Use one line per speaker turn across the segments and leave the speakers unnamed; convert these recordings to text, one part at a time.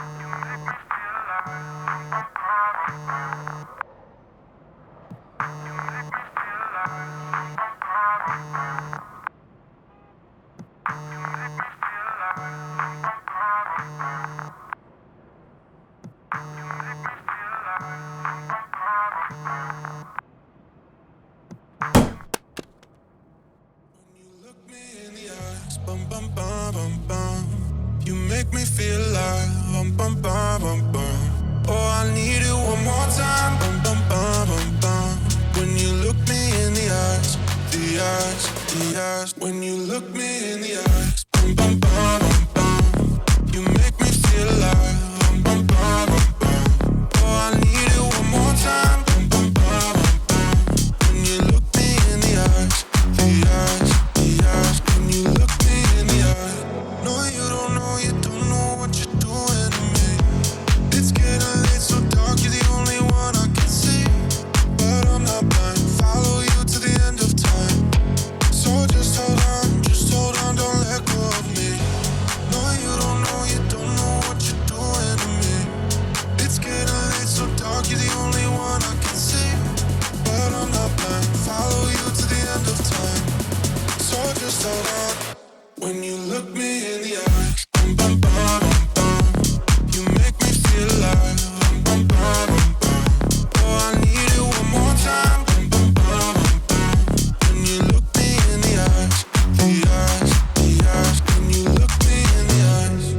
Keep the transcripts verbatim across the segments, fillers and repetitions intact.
Bum, bum, bum, bum, bum. You make me feel like bum, bum, bum, bum, bum. Oh, I need it one more time. Bum, bum, bum, bum, bum. When you look me in the eyes, the eyes, the eyes. When you look me in the eyes, bum, bum, bum, bum, bum. You make me feel like bum, bum, bum, bum, bum. Oh, I need it one more time. Bum, bum, bum, bum, bum. When you look me in the eyes, the eyes, the eyes. When you look no, you don't know, you don't know what you're doing to me. It's getting late, so dark, you're the only one I can see. But I'm not blind, follow you to the end of time. So just hold on, just hold on, don't let go of me. No, you don't know, you don't know what you're doing to me. It's getting late, so dark, you're the only one I can see. But I'm not blind, follow you to the end of time. So just hold on. When you look me in the eyes, bum, bum, bum, bum, bum. You make me feel like bum, bum, bum, bum, bum. Oh, I need it one more time. Bum, bum, bum, bum, bum. When you look me in the eyes, the eyes, the eyes. When you look me in the eyes,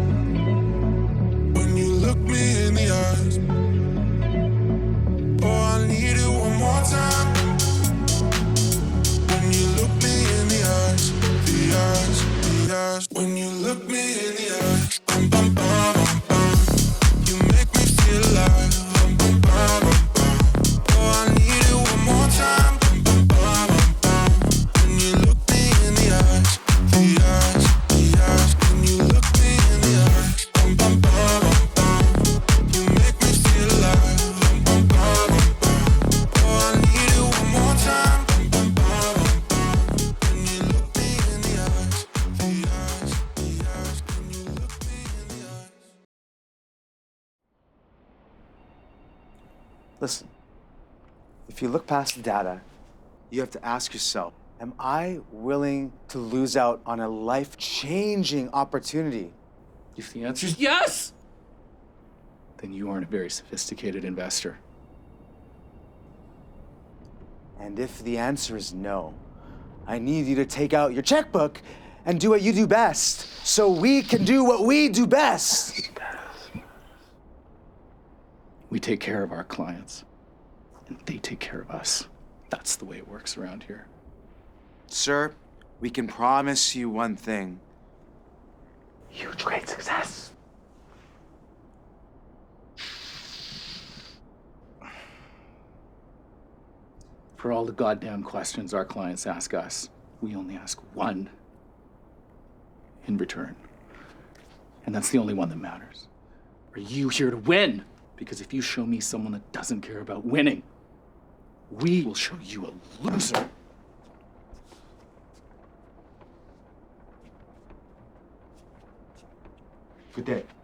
when you look me in the eyes. Oh, I need it one more time. When you look me in the eyes, the eyes. When you look me in the eyes, bum, bum, bum, bum, bum. You make me feel like bum, bum, bum, bum, bum. Oh, I need it one more time. Bum, bum, bum, bum, bum. When you look me in the eyes, the eyes, the eyes. When you look me in the eyes, bum, bum, bum, bum, bum. You make me feel like bum, bum, bum, bum, bum. Oh, I need it one more time. Bum, bum, bum, bum, bum. When you look me in the eyes.
Listen, if you look past the data, you have to ask yourself, am I willing to lose out on a life-changing opportunity?
If the answer is yes, then you aren't a very sophisticated investor.
And if the answer is no, I need you to take out your checkbook and do what you do best, so we can do what we do best.
We take care of our clients, and they take care of us. That's the way it works around here.
Sir, we can promise you one thing. Huge, great success.
For all the goddamn questions our clients ask us, we only ask one in return. And that's the only one that matters. Are you here to win? Because if you show me someone that doesn't care about winning, we will show you a loser.
Good day.